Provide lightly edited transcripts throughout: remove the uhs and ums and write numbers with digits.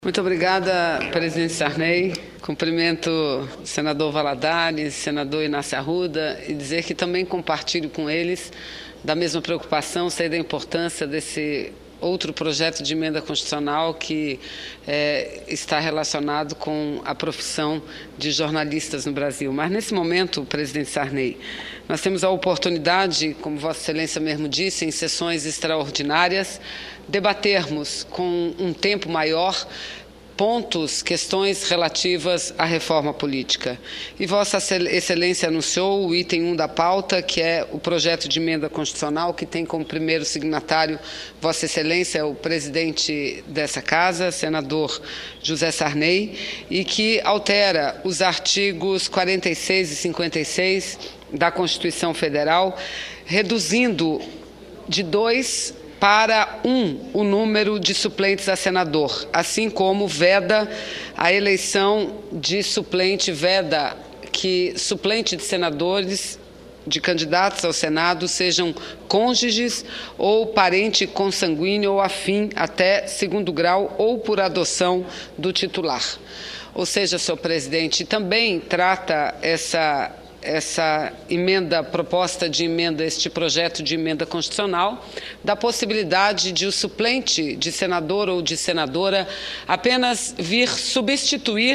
Muito obrigada, presidente Sarney. Cumprimento o senador Valadares, senador Inácio Arruda, e dizer que também compartilho com eles da mesma preocupação, sei da importância desse outro projeto de emenda constitucional que está relacionado com a profissão de jornalistas no Brasil. Mas, nesse momento, presidente Sarney, nós temos a oportunidade, como Vossa Excelência mesmo disse, em sessões extraordinárias, debatermos com um tempo maior pontos, questões relativas à reforma política. E Vossa Excelência anunciou o item 1 da pauta, que é o projeto de emenda constitucional, que tem como primeiro signatário Vossa Excelência, o presidente dessa casa, senador José Sarney, e que altera os artigos 46 e 56 da Constituição Federal, reduzindo de 2 para 1 o número de suplentes a senador, assim como veda a eleição de suplente, veda que suplente de senadores, de candidatos ao Senado, sejam cônjuges ou parente consanguíneo ou afim até segundo grau ou por adoção do titular. Ou seja, senhor presidente, também trata essa emenda, proposta de emenda, este projeto de emenda constitucional, da possibilidade de o suplente de senador ou de senadora apenas vir substituir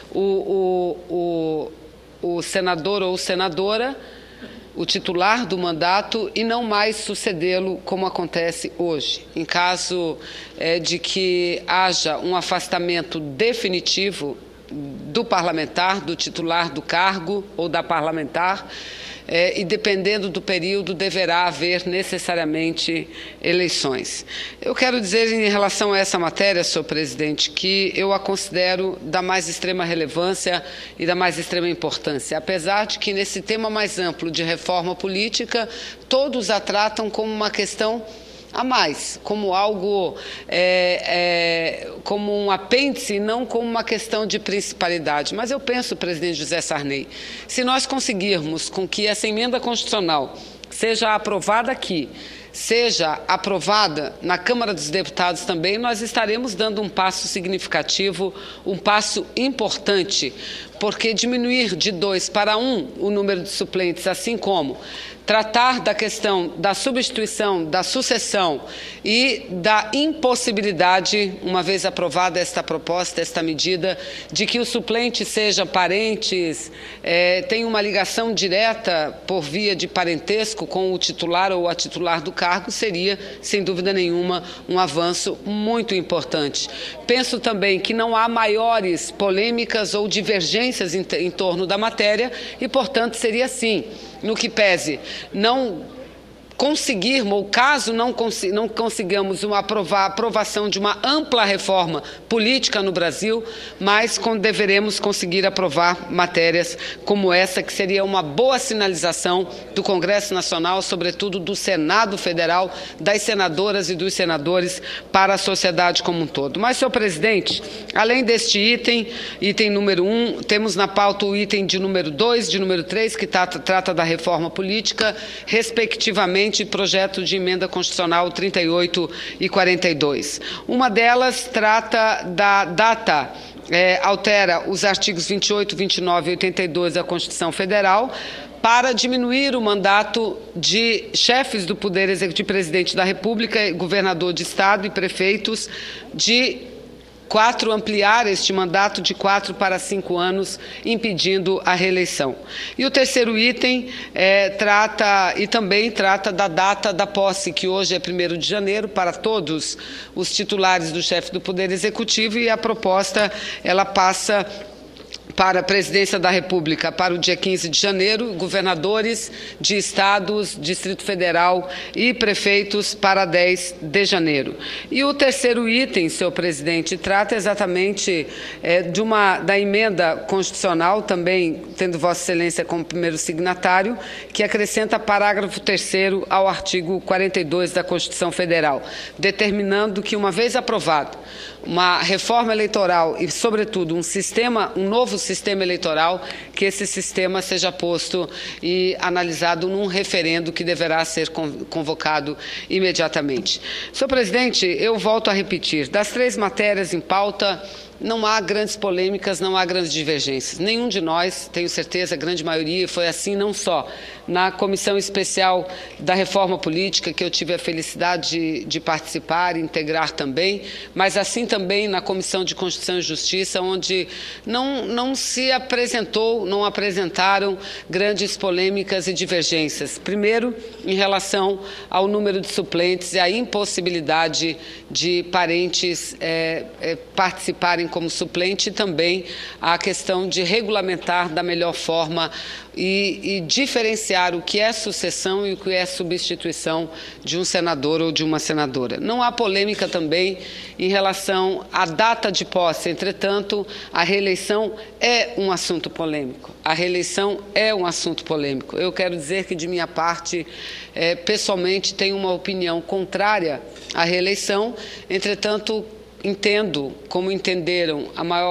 o senador ou senadora, o titular do mandato, e não mais sucedê-lo como acontece hoje. Em caso de que haja um afastamento definitivo do parlamentar, do titular do cargo ou da parlamentar, e dependendo do período deverá haver necessariamente eleições. Eu quero dizer em relação a essa matéria, senhor presidente, que eu a considero da mais extrema relevância e da mais extrema importância, apesar de que nesse tema mais amplo de reforma política, todos a tratam como uma questão a mais, como algo, como um apêndice, não como uma questão de principalidade. Mas eu penso, presidente José Sarney, se nós conseguirmos com que essa emenda constitucional seja aprovada aqui, seja aprovada na Câmara dos Deputados também, nós estaremos dando um passo significativo, um passo importante, porque diminuir de 2 para 1 o número de suplentes, assim como tratar da questão da substituição, da sucessão e da impossibilidade, uma vez aprovada esta proposta, esta medida, de que os suplentes sejam parentes, tenham uma ligação direta por via de parentesco com o titular ou a titular do cargo, seria, sem dúvida nenhuma, um avanço muito importante. Penso também que não há maiores polêmicas ou divergências em torno da matéria e, portanto, seria assim, no que pese não conseguirmos, ou caso não consigamos a aprovação de uma ampla reforma política no Brasil, mas deveremos conseguir aprovar matérias como essa, que seria uma boa sinalização do Congresso Nacional, sobretudo do Senado Federal, das senadoras e dos senadores para a sociedade como um todo. Mas, senhor presidente, além deste item número 1, temos na pauta o item de número 2, de número 3, que trata da reforma política, respectivamente, projeto de emenda constitucional 38 e 42. Uma delas trata da data, altera os artigos 28, 29 e 82 da Constituição Federal para diminuir o mandato de chefes do Poder Executivo, presidente da República, governador de Estado e prefeitos, de 4, ampliar este mandato de 4 para 5 anos, impedindo a reeleição. E o terceiro item também trata da data da posse, que hoje é 1º de janeiro, para todos os titulares do chefe do Poder Executivo, e a proposta ela passa para a presidência da República para o dia 15 de janeiro, governadores de estados, Distrito Federal e prefeitos para 10 de janeiro. E o terceiro item, senhor presidente, trata exatamente da emenda constitucional, também tendo Vossa Excelência como primeiro signatário, que acrescenta parágrafo 3º ao artigo 42 da Constituição Federal, determinando que, uma vez aprovado uma reforma eleitoral e, sobretudo, um novo sistema eleitoral, que esse sistema seja posto e analisado num referendo que deverá ser convocado imediatamente. Senhor presidente, eu volto a repetir, das 3 matérias em pauta, não há grandes polêmicas, não há grandes divergências. Nenhum de nós, tenho certeza, a grande maioria, foi assim não só na Comissão Especial da Reforma Política, que eu tive a felicidade de participar e integrar também, mas assim também na Comissão de Constituição e Justiça, onde não se apresentou, não apresentaram grandes polêmicas e divergências. Primeiro, em relação ao número de suplentes e à impossibilidade de parentes participarem como suplente, e também a questão de regulamentar da melhor forma e diferenciar o que é sucessão e o que é substituição de um senador ou de uma senadora. Não há polêmica também em relação à data de posse, entretanto, a reeleição é um assunto polêmico. A reeleição é um assunto polêmico. Eu quero dizer que, de minha parte, pessoalmente, tenho uma opinião contrária à reeleição, entretanto, entendo, como entenderam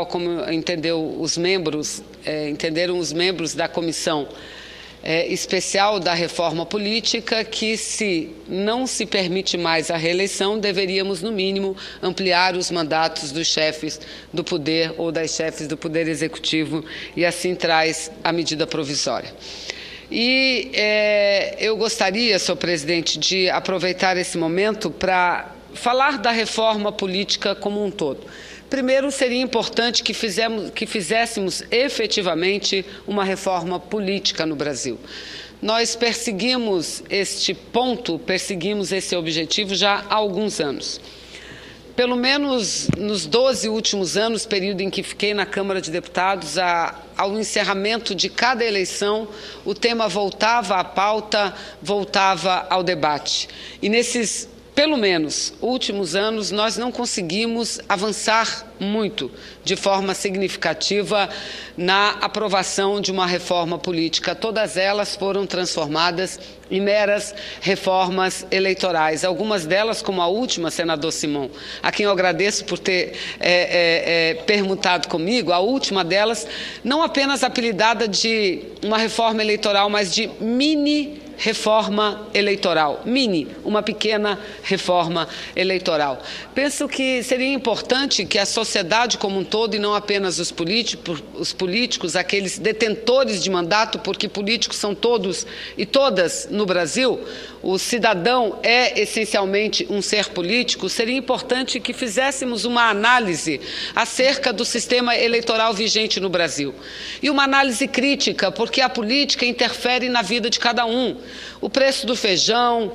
entenderam os membros da Comissão Especial da Reforma Política, que, se não se permite mais a reeleição, deveríamos, no mínimo, ampliar os mandatos dos chefes do poder ou das chefes do Poder Executivo, e assim traz a medida provisória. E eu gostaria, senhor presidente, de aproveitar esse momento para falar da reforma política como um todo. Primeiro, seria importante que fizéssemos efetivamente uma reforma política no Brasil. Nós perseguimos este objetivo já há alguns anos. Pelo menos nos 12 últimos anos, período em que fiquei na Câmara de Deputados, ao encerramento de cada eleição, o tema voltava à pauta, voltava ao debate. E nesses, pelo menos, últimos anos, nós não conseguimos avançar muito, de forma significativa, na aprovação de uma reforma política. Todas elas foram transformadas em meras reformas eleitorais. Algumas delas, como a última, senador Simão, a quem eu agradeço por ter permutado comigo, a última delas, não apenas apelidada de uma reforma eleitoral, mas de mini reforma eleitoral, uma pequena reforma eleitoral. Penso que seria importante que a sociedade como um todo, e não apenas os políticos, aqueles detentores de mandato, porque políticos são todos e todas no Brasil, o cidadão é essencialmente um ser político, seria importante que fizéssemos uma análise acerca do sistema eleitoral vigente no Brasil. E uma análise crítica, porque a política interfere na vida de cada um. O preço do feijão,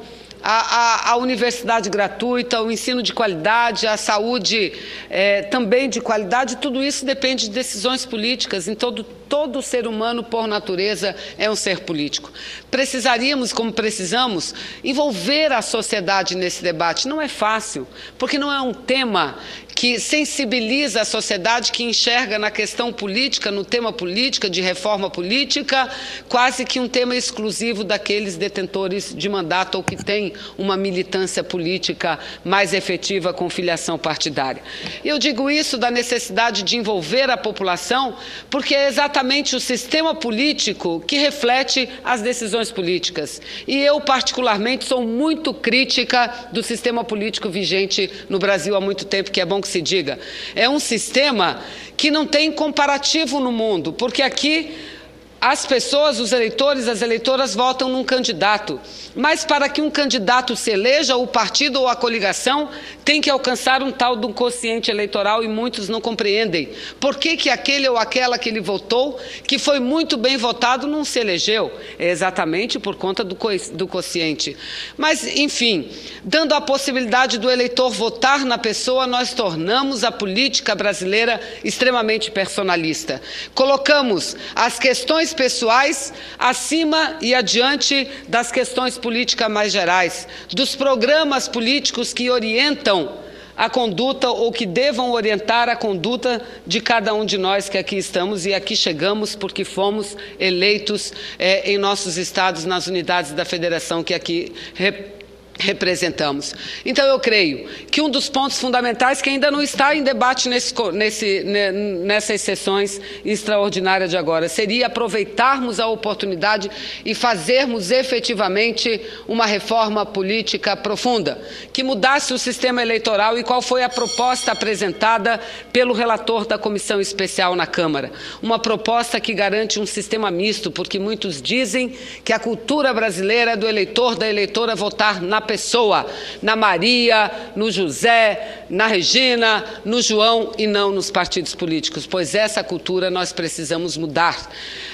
a universidade gratuita, o ensino de qualidade, a saúde também de qualidade, tudo isso depende de decisões políticas. Então, todo ser humano, por natureza, é um ser político. Precisaríamos, como precisamos, envolver a sociedade nesse debate. Não é fácil, porque não é um tema que sensibiliza a sociedade, que enxerga na questão política, no tema política, de reforma política, quase que um tema exclusivo daqueles detentores de mandato ou que têm uma militância política mais efetiva com filiação partidária. Eu digo isso da necessidade de envolver a população, porque é exatamente o sistema político que reflete as decisões políticas. E eu, particularmente, sou muito crítica do sistema político vigente no Brasil há muito tempo, que é bom que se diga. É um sistema que não tem comparativo no mundo, porque aqui as pessoas, os eleitores, as eleitoras votam num candidato, mas para que um candidato se eleja, o partido ou a coligação tem que alcançar um tal de um quociente eleitoral, e muitos não compreendem. Por que aquele ou aquela que ele votou, que foi muito bem votado, não se elegeu? É exatamente por conta do quociente. Mas, enfim, dando a possibilidade do eleitor votar na pessoa, nós tornamos a política brasileira extremamente personalista. Colocamos as questões pessoais acima e adiante das questões políticas mais gerais, dos programas políticos que orientam a conduta ou que devam orientar a conduta de cada um de nós que aqui estamos, e aqui chegamos porque fomos eleitos em nossos estados, nas unidades da federação que aqui representamos. Então, eu creio que um dos pontos fundamentais que ainda não está em debate nessas sessões extraordinárias de agora seria aproveitarmos a oportunidade e fazermos efetivamente uma reforma política profunda, que mudasse o sistema eleitoral. E qual foi a proposta apresentada pelo relator da Comissão Especial na Câmara? Uma proposta que garante um sistema misto, porque muitos dizem que a cultura brasileira é do eleitor, da eleitora votar na pessoa, na Maria, no José, na Regina, no João e não nos partidos políticos, pois essa cultura nós precisamos mudar.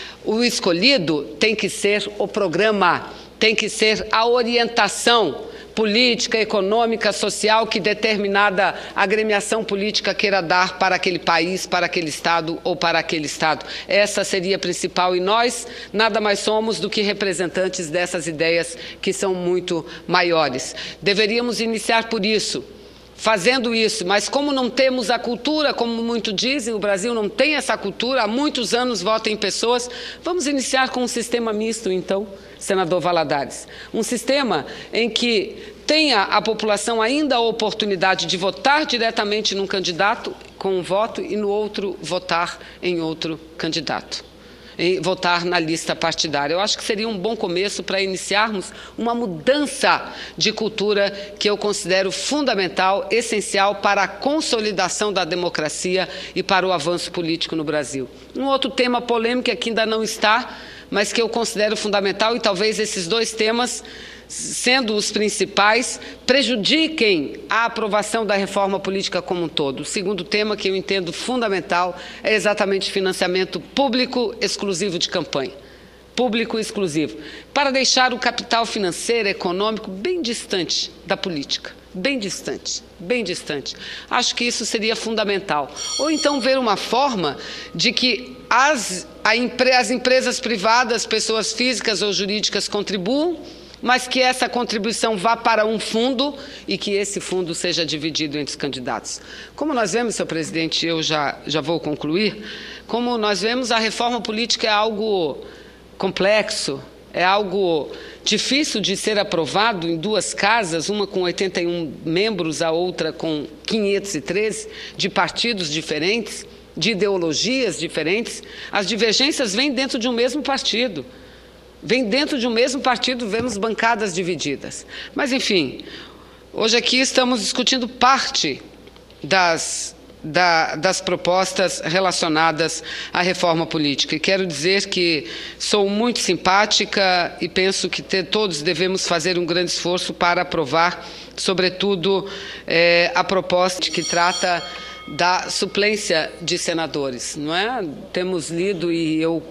O escolhido tem que ser o programa, tem que ser a orientação política, econômica, social que determinada agremiação política queira dar para aquele país, para aquele Estado ou para aquele Estado. Essa seria a principal, e nós nada mais somos do que representantes dessas ideias que são muito maiores. Deveríamos iniciar por isso, fazendo isso, mas como não temos a cultura, como muitos dizem, o Brasil não tem essa cultura, há muitos anos vota em pessoas, vamos iniciar com um sistema misto, então, senador Valadares. Um sistema em que tenha a população ainda a oportunidade de votar diretamente num candidato com um voto e no outro votar em outro candidato. Votar na lista partidária. Eu acho que seria um bom começo para iniciarmos uma mudança de cultura que eu considero fundamental, essencial para a consolidação da democracia e para o avanço político no Brasil. Um outro tema polêmico que aqui ainda não está, mas que eu considero fundamental, e talvez esses dois temas, sendo os principais, prejudiquem a aprovação da reforma política como um todo. O segundo tema, que eu entendo fundamental, é exatamente financiamento público exclusivo de campanha. Público exclusivo. Para deixar o capital financeiro, econômico, bem distante da política. Bem distante, bem distante. Acho que isso seria fundamental. Ou então ver uma forma de que as empresas privadas, pessoas físicas ou jurídicas contribuam, mas que essa contribuição vá para um fundo e que esse fundo seja dividido entre os candidatos. Como nós vemos, senhor presidente, eu já vou concluir, como nós vemos, a reforma política é algo complexo, é algo difícil de ser aprovado em duas casas, uma com 81 membros, a outra com 513, de partidos diferentes, de ideologias diferentes. As divergências vêm dentro de um mesmo partido. Vemos bancadas divididas. Mas, enfim, hoje aqui estamos discutindo parte das propostas relacionadas à reforma política. E quero dizer que sou muito simpática e penso que todos devemos fazer um grande esforço para aprovar, sobretudo, a proposta que trata da suplência de senadores, não é? Temos lido, e eu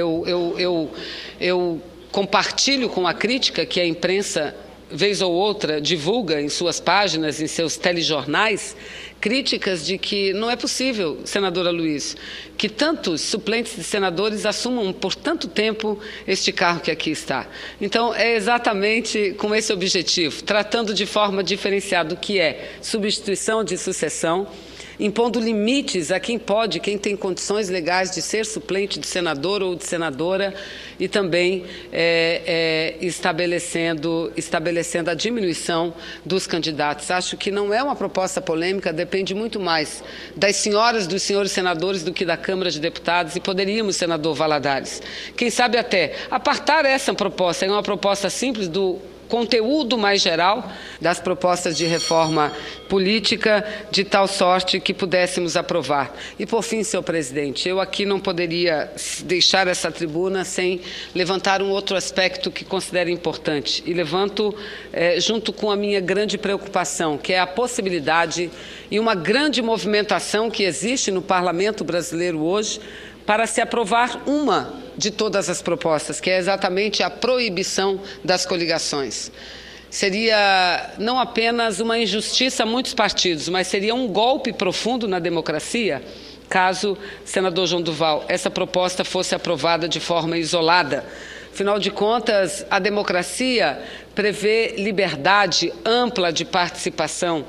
compartilho com a crítica que a imprensa, vez ou outra, divulga em suas páginas, em seus telejornais, críticas de que não é possível, senadora Luiz, que tantos suplentes de senadores assumam por tanto tempo este cargo que aqui está. Então, é exatamente com esse objetivo, tratando de forma diferenciada o que é substituição de sucessão, impondo limites a quem pode, quem tem condições legais de ser suplente de senador ou de senadora, e também estabelecendo a diminuição dos candidatos. Acho que não é uma proposta polêmica, depende muito mais das senhoras, dos senhores senadores do que da Câmara de Deputados, e poderíamos, senador Valadares, quem sabe até apartar essa proposta, é uma proposta simples do conteúdo mais geral das propostas de reforma política, de tal sorte que pudéssemos aprovar. E, por fim, senhor presidente, eu aqui não poderia deixar essa tribuna sem levantar um outro aspecto que considero importante, e levanto junto com a minha grande preocupação, que é a possibilidade e uma grande movimentação que existe no parlamento brasileiro hoje para se aprovar uma de todas as propostas, que é exatamente a proibição das coligações. Seria não apenas uma injustiça a muitos partidos, mas seria um golpe profundo na democracia, caso, senador João Duval, essa proposta fosse aprovada de forma isolada. Afinal de contas, a democracia prevê liberdade ampla de participação,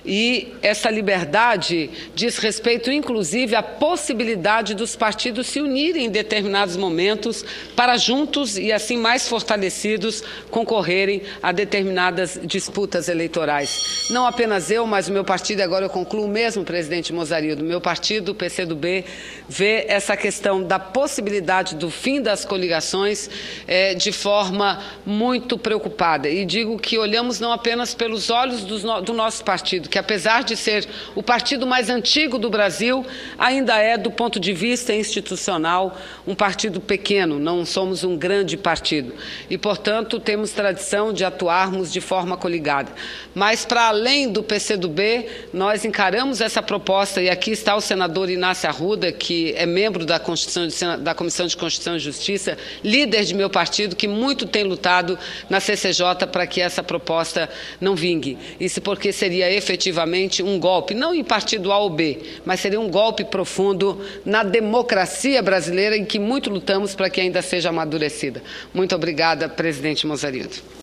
E essa liberdade diz respeito, inclusive, à possibilidade dos partidos se unirem em determinados momentos para juntos e, assim, mais fortalecidos, concorrerem a determinadas disputas eleitorais. Não apenas eu, mas o meu partido, agora eu concluo mesmo, presidente Mozzarildo, meu partido, o PCdoB, vê essa questão da possibilidade do fim das coligações de forma muito preocupada. E digo que olhamos não apenas pelos olhos do nosso partido, que apesar de ser o partido mais antigo do Brasil, ainda é, do ponto de vista institucional, um partido pequeno, não somos um grande partido. E, portanto, temos tradição de atuarmos de forma coligada. Mas, para além do PCdoB, nós encaramos essa proposta, e aqui está o senador Inácio Arruda, que é membro da Comissão de Constituição e Justiça, líder de meu partido, que muito tem lutado na CCJ para que essa proposta não vingue. Isso porque seria efetivamente um golpe, não em partido A ou B, mas seria um golpe profundo na democracia brasileira, em que muito lutamos para que ainda seja amadurecida. Muito obrigada, presidente Mozzarildo.